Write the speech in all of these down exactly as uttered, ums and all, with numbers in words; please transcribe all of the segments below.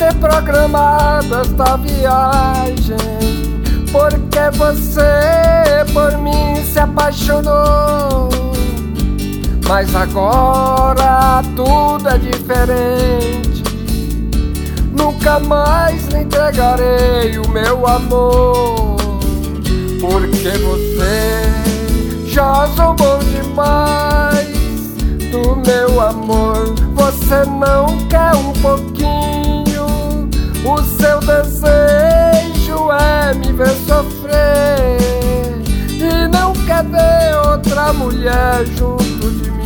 ter programado esta viagem, porque você por mim se apaixonou. Mas agora tudo é diferente. Nunca mais lhe entregarei o meu amor, porque você já zombou demais do meu amor. Você não quer um pouquinho, o seu desejo é me ver sofrer, e não quer ver outra mulher junto de mim.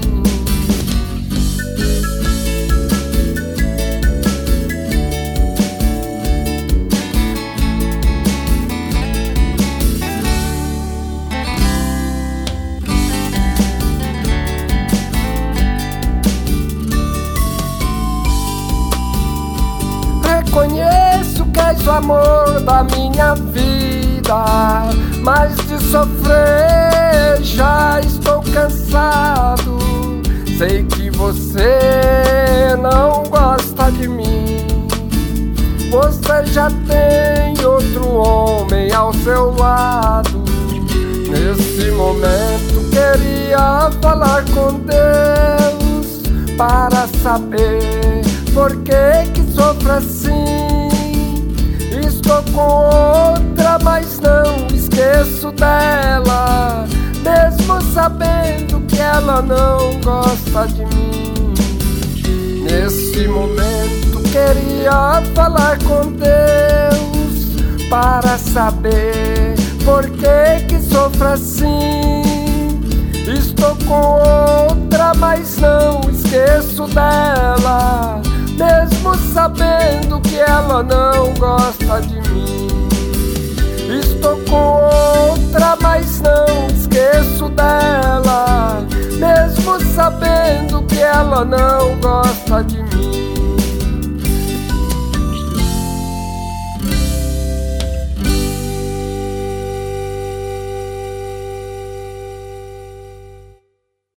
Reconheço que és o amor da minha vida, mas de sofrer já estou cansado. Sei que você não gosta de mim, você já tem outro homem ao seu lado. Nesse momento queria falar com Deus para saber por que que sofro assim. Estou com outra, mas não esqueço dela, mesmo sabendo que ela não gosta de mim. Nesse momento queria falar com Deus para saber por que que sofro assim. Estou com outra, mas não esqueço dela, mesmo sabendo que ela não gosta de mim. Estou com outra, mas não esqueço dela, mesmo sabendo que ela não gosta de mim.